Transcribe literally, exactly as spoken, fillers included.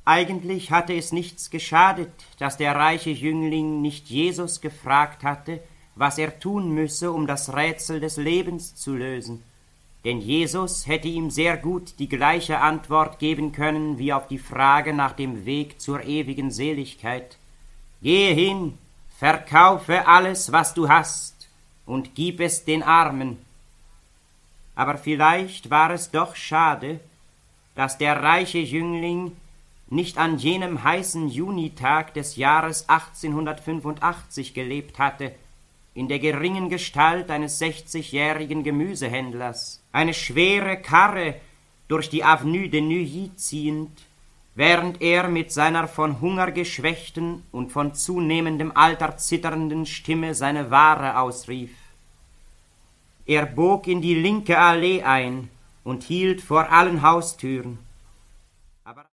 Eigentlich hatte es nichts geschadet, dass der reiche Jüngling nicht Jesus gefragt hatte, was er tun müsse, um das Rätsel des Lebens zu lösen. Denn Jesus hätte ihm sehr gut die gleiche Antwort geben können wie auf die Frage nach dem Weg zur ewigen Seligkeit. Gehe hin, verkaufe alles, was du hast, und gib es den Armen. Aber vielleicht war es doch schade, dass der reiche Jüngling nicht an jenem heißen Junitag des Jahres achtzehnhundertfünfundachtzig gelebt hatte, in der geringen Gestalt eines sechzigjährigen Gemüsehändlers, eine schwere Karre durch die Avenue de Neuilly ziehend, während er mit seiner von Hunger geschwächten und von zunehmendem Alter zitternden Stimme seine Ware ausrief. Er bog in die linke Allee ein und hielt vor allen Haustüren.